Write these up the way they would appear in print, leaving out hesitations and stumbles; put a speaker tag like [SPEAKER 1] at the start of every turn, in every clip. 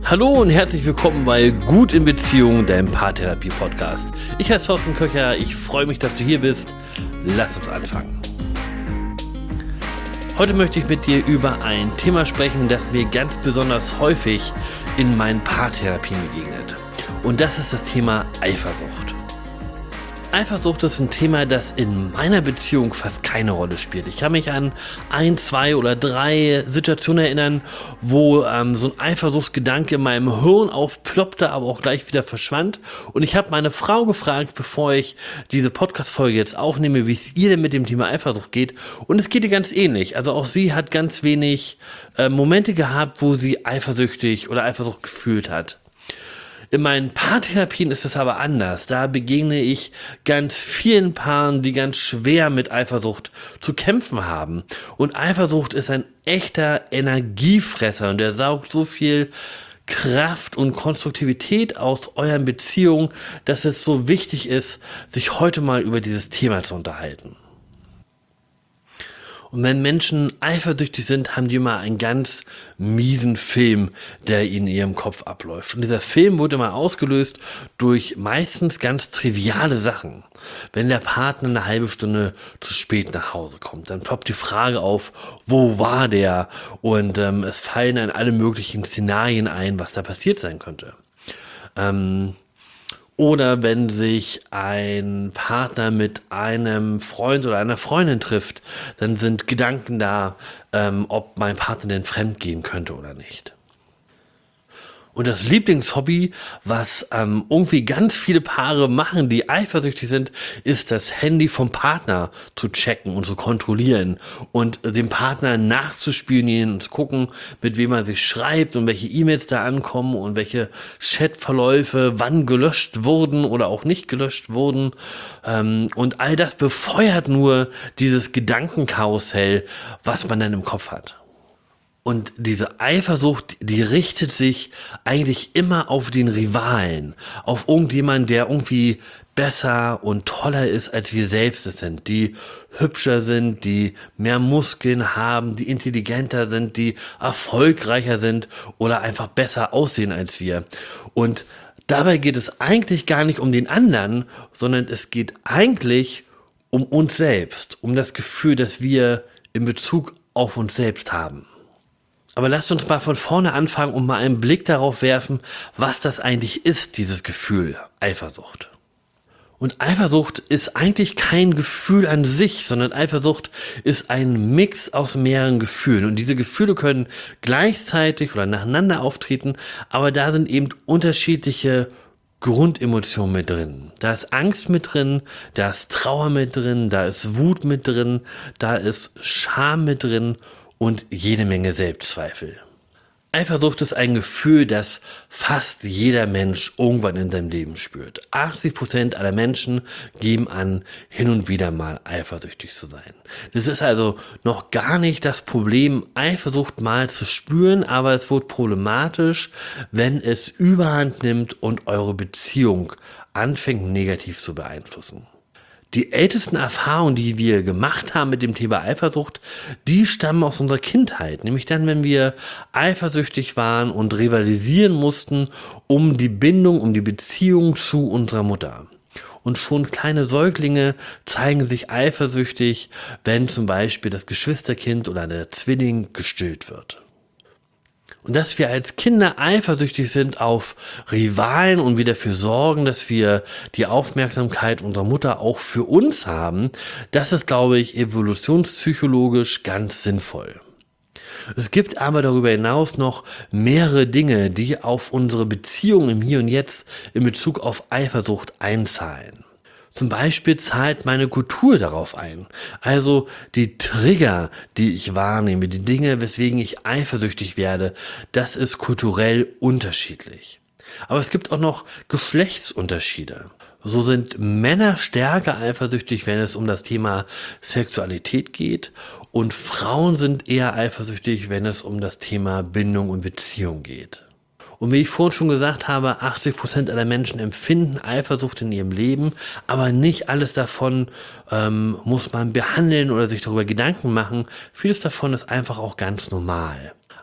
[SPEAKER 1] Hallo und herzlich willkommen bei Gut in Beziehung, deinem Paartherapie-Podcast. Ich heiße Thorsten Köcher, ich freue mich, dass du hier bist. Lass uns anfangen. Heute möchte ich mit dir über ein Thema sprechen, das mir ganz besonders häufig in meinen Paartherapien begegnet. Und das ist das Thema Eifersucht. Eifersucht ist ein Thema, das in meiner Beziehung fast keine Rolle spielt. Ich kann mich an 1, 2 oder 3 Situationen erinnern, wo so ein Eifersuchtsgedanke in meinem Hirn aufploppte, aber auch gleich wieder verschwand. Und ich habe meine Frau gefragt, bevor ich diese Podcast-Folge jetzt aufnehme, wie es ihr denn mit dem Thema Eifersucht geht. Und es geht ihr ganz ähnlich. Also auch sie hat ganz wenig Momente gehabt, wo sie eifersüchtig oder Eifersucht gefühlt hat. In meinen Paartherapien ist es aber anders. Da begegne ich ganz vielen Paaren, die ganz schwer mit Eifersucht zu kämpfen haben. Und Eifersucht ist ein echter Energiefresser und der saugt so viel Kraft und Konstruktivität aus euren Beziehungen, dass es so wichtig ist, sich heute mal über dieses Thema zu unterhalten. Und wenn Menschen eifersüchtig sind, haben die immer einen ganz miesen Film, der in ihrem Kopf abläuft. Und dieser Film wurde immer ausgelöst durch meistens ganz triviale Sachen. Wenn der Partner eine halbe Stunde zu spät nach Hause kommt, dann ploppt die Frage auf, wo war der? Und es fallen dann alle möglichen Szenarien ein, was da passiert sein könnte. Oder wenn sich ein Partner mit einem Freund oder einer Freundin trifft, dann sind Gedanken da, ob mein Partner denn fremd gehen könnte oder nicht. Und das Lieblingshobby, was irgendwie ganz viele Paare machen, die eifersüchtig sind, ist das Handy vom Partner zu checken und zu kontrollieren und dem Partner nachzuspionieren und zu gucken, mit wem er sich schreibt und welche E-Mails da ankommen und welche Chatverläufe wann gelöscht wurden oder auch nicht gelöscht wurden. Und all das befeuert nur dieses Gedankenkarussell, was man dann im Kopf hat. Und diese Eifersucht, die richtet sich eigentlich immer auf den Rivalen, auf irgendjemanden, der irgendwie besser und toller ist, als wir selbst es sind, die hübscher sind, die mehr Muskeln haben, die intelligenter sind, die erfolgreicher sind oder einfach besser aussehen als wir. Und dabei geht es eigentlich gar nicht um den anderen, sondern es geht eigentlich um uns selbst, um das Gefühl, das wir in Bezug auf uns selbst haben. Aber lasst uns mal von vorne anfangen und mal einen Blick darauf werfen, was das eigentlich ist, dieses Gefühl Eifersucht. Und Eifersucht ist eigentlich kein Gefühl an sich, sondern Eifersucht ist ein Mix aus mehreren Gefühlen. Und diese Gefühle können gleichzeitig oder nacheinander auftreten, aber da sind eben unterschiedliche Grundemotionen mit drin. Da ist Angst mit drin, da ist Trauer mit drin, da ist Wut mit drin, da ist Scham mit drin und jede Menge Selbstzweifel. Eifersucht ist ein Gefühl, das fast jeder Mensch irgendwann in seinem Leben spürt. 80% aller Menschen geben an, hin und wieder mal eifersüchtig zu sein. Das ist also noch gar nicht das Problem, Eifersucht mal zu spüren, aber es wird problematisch, wenn es Überhand nimmt und eure Beziehung anfängt negativ zu beeinflussen. Die ältesten Erfahrungen, die wir gemacht haben mit dem Thema Eifersucht, die stammen aus unserer Kindheit. Nämlich dann, wenn wir eifersüchtig waren und rivalisieren mussten um die Bindung, um die Beziehung zu unserer Mutter. Und schon kleine Säuglinge zeigen sich eifersüchtig, wenn zum Beispiel das Geschwisterkind oder der Zwilling gestillt wird. Und dass wir als Kinder eifersüchtig sind auf Rivalen und wir dafür sorgen, dass wir die Aufmerksamkeit unserer Mutter auch für uns haben, das ist, glaube ich, evolutionspsychologisch ganz sinnvoll. Es gibt aber darüber hinaus noch mehrere Dinge, die auf unsere Beziehung im Hier und Jetzt in Bezug auf Eifersucht einzahlen. Zum Beispiel zahlt meine Kultur darauf ein. Also die Trigger, die ich wahrnehme, die Dinge, weswegen ich eifersüchtig werde, das ist kulturell unterschiedlich. Aber es gibt auch noch Geschlechtsunterschiede. So sind Männer stärker eifersüchtig, wenn es um das Thema Sexualität geht, und Frauen sind eher eifersüchtig, wenn es um das Thema Bindung und Beziehung geht. Und wie ich vorhin schon gesagt habe, 80% aller Menschen empfinden Eifersucht in ihrem Leben, aber nicht alles davon muss man behandeln oder sich darüber Gedanken machen. Vieles davon ist einfach auch ganz normal.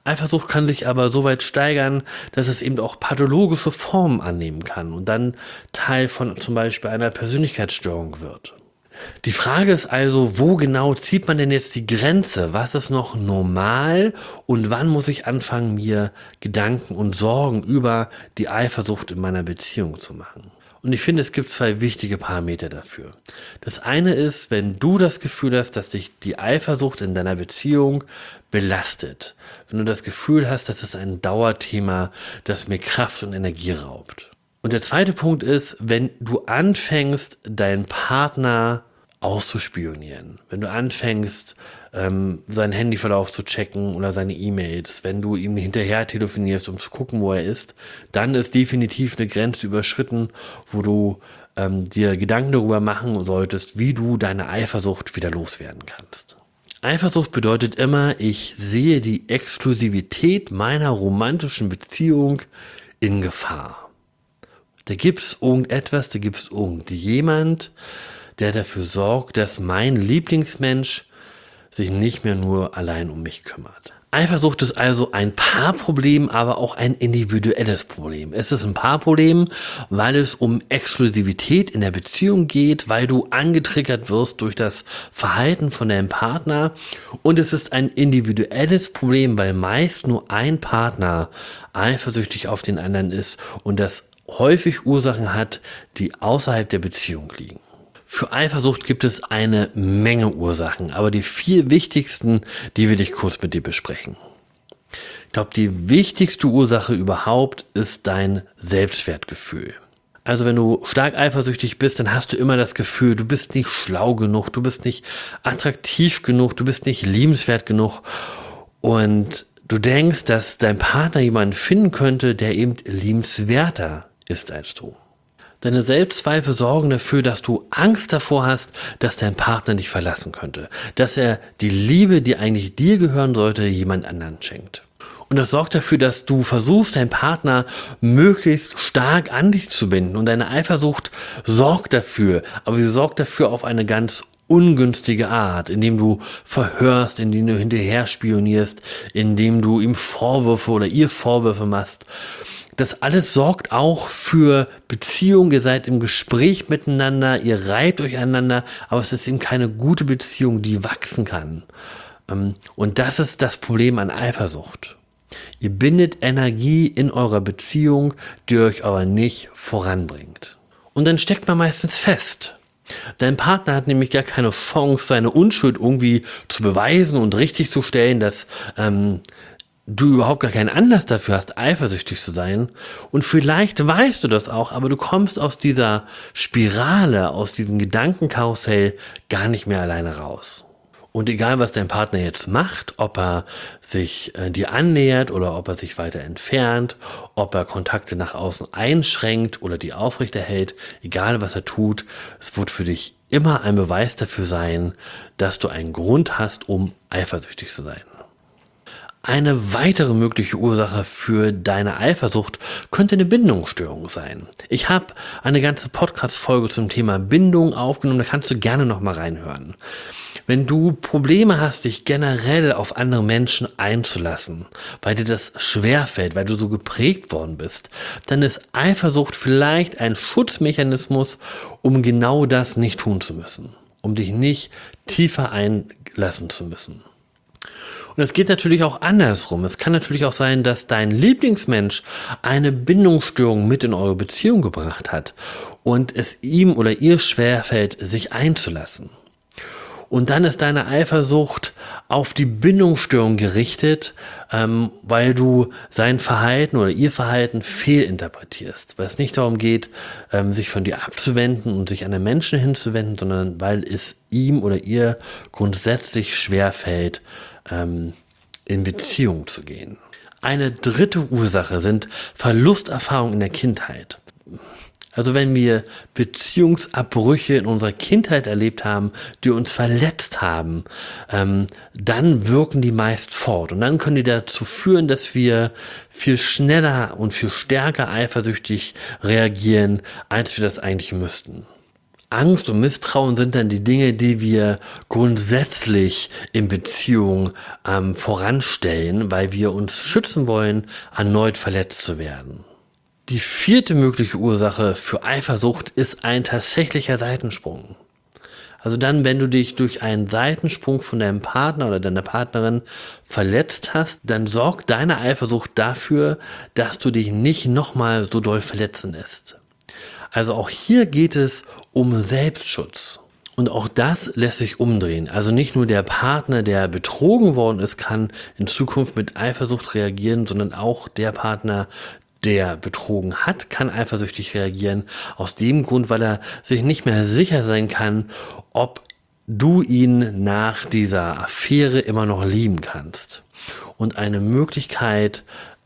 [SPEAKER 1] Eifersucht kann sich aber so weit steigern, dass es eben auch pathologische Formen annehmen kann und dann Teil von zum Beispiel einer Persönlichkeitsstörung wird. Die Frage ist also, wo genau zieht man denn jetzt die Grenze? Was ist noch normal und wann muss ich anfangen, mir Gedanken und Sorgen über die Eifersucht in meiner Beziehung zu machen? Und ich finde, es gibt zwei wichtige Parameter dafür. Das eine ist, wenn du das Gefühl hast, dass dich die Eifersucht in deiner Beziehung belastet. Wenn du das Gefühl hast, dass es ein Dauerthema, das mir Kraft und Energie raubt. Und der zweite Punkt ist, wenn du anfängst, deinen Partner auszuspionieren. Wenn du anfängst, seinen Handyverlauf zu checken oder seine E-Mails, wenn du ihm hinterher telefonierst, um zu gucken, wo er ist, dann ist definitiv eine Grenze überschritten, wo du dir Gedanken darüber machen solltest, wie du deine Eifersucht wieder loswerden kannst. Eifersucht bedeutet immer, ich sehe die Exklusivität meiner romantischen Beziehung in Gefahr. Da gibt es irgendetwas, da gibt es irgendjemand, der dafür sorgt, dass mein Lieblingsmensch sich nicht mehr nur allein um mich kümmert. Eifersucht ist also ein Paarproblem, aber auch ein individuelles Problem. Es ist ein Paarproblem, weil es um Exklusivität in der Beziehung geht, weil du angetriggert wirst durch das Verhalten von deinem Partner. Und es ist ein individuelles Problem, weil meist nur ein Partner eifersüchtig auf den anderen ist und das häufig Ursachen hat, die außerhalb der Beziehung liegen. Für Eifersucht gibt es eine Menge Ursachen, aber die 4 wichtigsten, die will ich kurz mit dir besprechen. Ich glaube, die wichtigste Ursache überhaupt ist dein Selbstwertgefühl. Also wenn du stark eifersüchtig bist, dann hast du immer das Gefühl, du bist nicht schlau genug, du bist nicht attraktiv genug, du bist nicht liebenswert genug und du denkst, dass dein Partner jemanden finden könnte, der eben liebenswerter ist als du. Deine Selbstzweifel sorgen dafür, dass du Angst davor hast, dass dein Partner dich verlassen könnte. Dass er die Liebe, die eigentlich dir gehören sollte, jemand anderen schenkt. Und das sorgt dafür, dass du versuchst, deinen Partner möglichst stark an dich zu binden. Und deine Eifersucht sorgt dafür, aber sie sorgt dafür auf eine ganz ungünstige Art, indem du verhörst, indem du hinterher spionierst, indem du ihm Vorwürfe oder ihr Vorwürfe machst. Das alles sorgt auch für Beziehungen, ihr seid im Gespräch miteinander, ihr reibt euch aneinander, aber es ist eben keine gute Beziehung, die wachsen kann. Und das ist das Problem an Eifersucht. Ihr bindet Energie in eurer Beziehung, die euch aber nicht voranbringt. Und dann steckt man meistens fest. Dein Partner hat nämlich gar keine Chance, seine Unschuld irgendwie zu beweisen und richtig zu stellen, dass du überhaupt gar keinen Anlass dafür hast, eifersüchtig zu sein. Und vielleicht weißt du das auch, aber du kommst aus dieser Spirale, aus diesem Gedankenkarussell gar nicht mehr alleine raus. Und egal, was dein Partner jetzt macht, ob er sich dir annähert oder ob er sich weiter entfernt, ob er Kontakte nach außen einschränkt oder die aufrechterhält, egal was er tut, es wird für dich immer ein Beweis dafür sein, dass du einen Grund hast, um eifersüchtig zu sein. Eine weitere mögliche Ursache für deine Eifersucht könnte eine Bindungsstörung sein. Ich habe eine ganze Podcast-Folge zum Thema Bindung aufgenommen, da kannst du gerne nochmal reinhören. Wenn du Probleme hast, dich generell auf andere Menschen einzulassen, weil dir das schwerfällt, weil du so geprägt worden bist, dann ist Eifersucht vielleicht ein Schutzmechanismus, um genau das nicht tun zu müssen, um dich nicht tiefer einlassen zu müssen. Und es geht natürlich auch andersrum. Es kann natürlich auch sein, dass dein Lieblingsmensch eine Bindungsstörung mit in eure Beziehung gebracht hat und es ihm oder ihr schwerfällt, sich einzulassen. Und dann ist deine Eifersucht auf die Bindungsstörung gerichtet, weil du sein Verhalten oder ihr Verhalten fehlinterpretierst. Weil es nicht darum geht, sich von dir abzuwenden und sich an den Menschen hinzuwenden, sondern weil es ihm oder ihr grundsätzlich schwerfällt, in Beziehung zu gehen. Eine dritte Ursache sind Verlusterfahrungen in der Kindheit. Also wenn wir Beziehungsabbrüche in unserer Kindheit erlebt haben, die uns verletzt haben, dann wirken die meist fort. Und dann können die dazu führen, dass wir viel schneller und viel stärker eifersüchtig reagieren, als wir das eigentlich müssten. Angst und Misstrauen sind dann die Dinge, die wir grundsätzlich in Beziehungen voranstellen, weil wir uns schützen wollen, erneut verletzt zu werden. Die vierte mögliche Ursache für Eifersucht ist ein tatsächlicher Seitensprung. Also dann, wenn du dich durch einen Seitensprung von deinem Partner oder deiner Partnerin verletzt hast, dann sorgt deine Eifersucht dafür, dass du dich nicht nochmal so doll verletzen lässt. Also auch hier geht es um Selbstschutz. Und auch das lässt sich umdrehen. Also nicht nur der Partner, der betrogen worden ist, kann in Zukunft mit Eifersucht reagieren, sondern auch der Partner, der betrogen hat, kann eifersüchtig reagieren. Aus dem Grund, weil er sich nicht mehr sicher sein kann, ob du ihn nach dieser Affäre immer noch lieben kannst. Und eine Möglichkeit,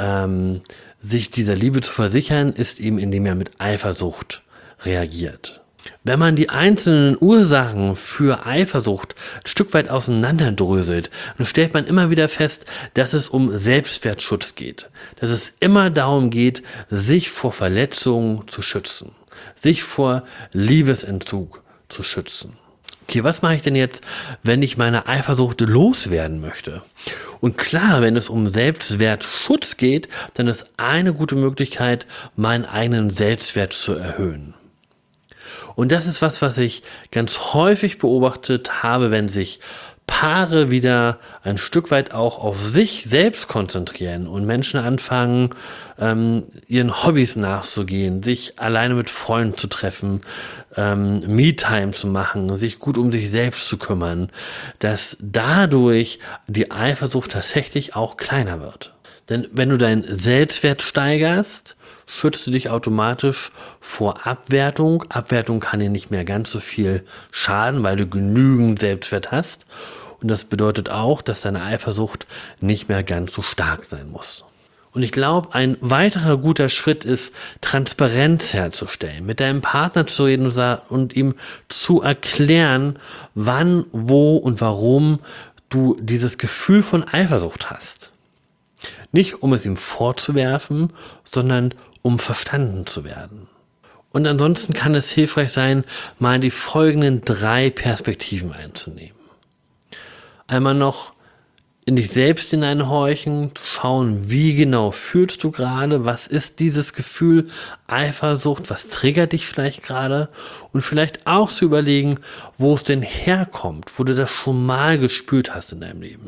[SPEAKER 1] sich dieser Liebe zu versichern, ist eben, indem er mit Eifersucht reagiert. Wenn man die einzelnen Ursachen für Eifersucht ein Stück weit auseinanderdröselt, dann stellt man immer wieder fest, dass es um Selbstwertschutz geht. Dass es immer darum geht, sich vor Verletzungen zu schützen. Sich vor Liebesentzug zu schützen. Okay, was mache ich denn jetzt, wenn ich meine Eifersucht loswerden möchte? Und klar, wenn es um Selbstwertschutz geht, dann ist eine gute Möglichkeit, meinen eigenen Selbstwert zu erhöhen. Und das ist was ich ganz häufig beobachtet habe, wenn sich Paare wieder ein Stück weit auch auf sich selbst konzentrieren und Menschen anfangen, ihren Hobbys nachzugehen, sich alleine mit Freunden zu treffen, Me-Time zu machen, sich gut um sich selbst zu kümmern, dass dadurch die Eifersucht tatsächlich auch kleiner wird. Denn wenn du deinen Selbstwert steigerst, schützt du dich automatisch vor Abwertung. Abwertung kann dir nicht mehr ganz so viel schaden, weil du genügend Selbstwert hast. Und das bedeutet auch, dass deine Eifersucht nicht mehr ganz so stark sein muss. Und ich glaube, ein weiterer guter Schritt ist, Transparenz herzustellen, mit deinem Partner zu reden und ihm zu erklären, wann, wo und warum du dieses Gefühl von Eifersucht hast. Nicht um es ihm vorzuwerfen, sondern um verstanden zu werden. Und ansonsten kann es hilfreich sein, mal die folgenden 3 Perspektiven einzunehmen. Einmal noch in dich selbst hineinhorchen, zu schauen, wie genau fühlst du gerade, was ist dieses Gefühl Eifersucht, was triggert dich vielleicht gerade und vielleicht auch zu überlegen, wo es denn herkommt, wo du das schon mal gespürt hast in deinem Leben.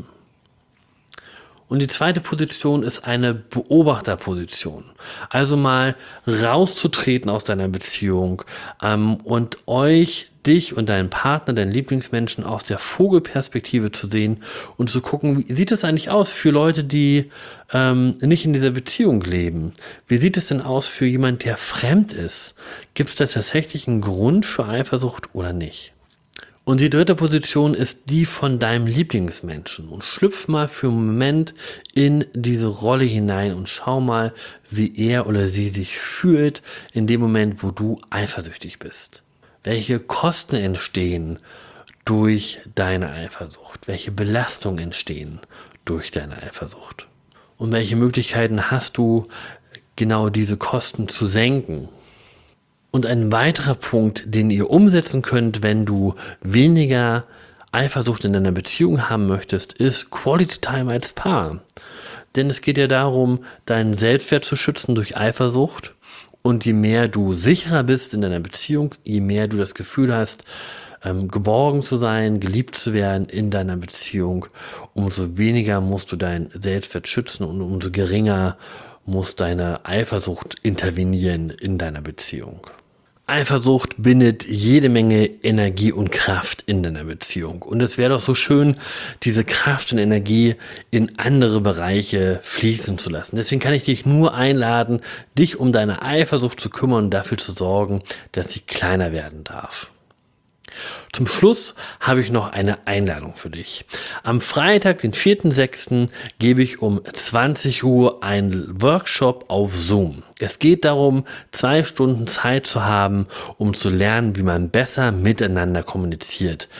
[SPEAKER 1] Und die zweite Position ist eine Beobachterposition. Also mal rauszutreten aus deiner Beziehung und dich und deinen Partner, deinen Lieblingsmenschen aus der Vogelperspektive zu sehen und zu gucken, wie sieht es eigentlich aus für Leute, die nicht in dieser Beziehung leben? Wie sieht es denn aus für jemand, der fremd ist? Gibt es da tatsächlich einen Grund für Eifersucht oder nicht? Und die dritte Position ist die von deinem Lieblingsmenschen. Und schlüpf mal für einen Moment in diese Rolle hinein und schau mal, wie er oder sie sich fühlt in dem Moment, wo du eifersüchtig bist. Welche Kosten entstehen durch deine Eifersucht? Welche Belastungen entstehen durch deine Eifersucht? Und welche Möglichkeiten hast du, genau diese Kosten zu senken? Und ein weiterer Punkt, den ihr umsetzen könnt, wenn du weniger Eifersucht in deiner Beziehung haben möchtest, ist Quality Time als Paar. Denn es geht ja darum, deinen Selbstwert zu schützen durch Eifersucht. Und je mehr du sicherer bist in deiner Beziehung, je mehr du das Gefühl hast, geborgen zu sein, geliebt zu werden in deiner Beziehung, umso weniger musst du deinen Selbstwert schützen und umso geringer muss deine Eifersucht intervenieren in deiner Beziehung. Eifersucht bindet jede Menge Energie und Kraft in deiner Beziehung. Und es wäre doch so schön, diese Kraft und Energie in andere Bereiche fließen zu lassen. Deswegen kann ich dich nur einladen, dich um deine Eifersucht zu kümmern und dafür zu sorgen, dass sie kleiner werden darf. Zum Schluss habe ich noch eine Einladung für dich. Am Freitag, den 4.6., gebe ich um 20 Uhr einen Workshop auf Zoom. Es geht darum, 2 Stunden Zeit zu haben, um zu lernen, wie man besser miteinander kommuniziert. Du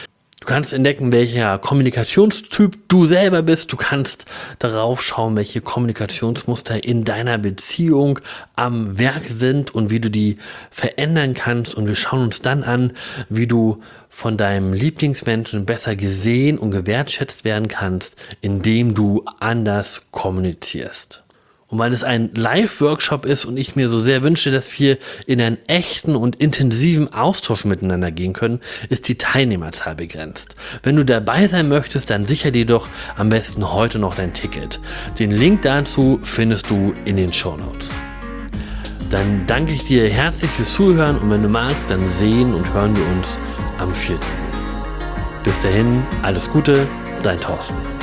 [SPEAKER 1] Du kannst entdecken, welcher Kommunikationstyp du selber bist. Du kannst darauf schauen, welche Kommunikationsmuster in deiner Beziehung am Werk sind und wie du die verändern kannst. Und wir schauen uns dann an, wie du von deinem Lieblingsmenschen besser gesehen und gewertschätzt werden kannst, indem du anders kommunizierst. Und weil es ein Live-Workshop ist und ich mir so sehr wünsche, dass wir in einen echten und intensiven Austausch miteinander gehen können, ist die Teilnehmerzahl begrenzt. Wenn du dabei sein möchtest, dann sicher dir doch am besten heute noch dein Ticket. Den Link dazu findest du in den Shownotes. Dann danke ich dir herzlich fürs Zuhören und wenn du magst, dann sehen und hören wir uns am 4. Bis dahin, alles Gute, dein Thorsten.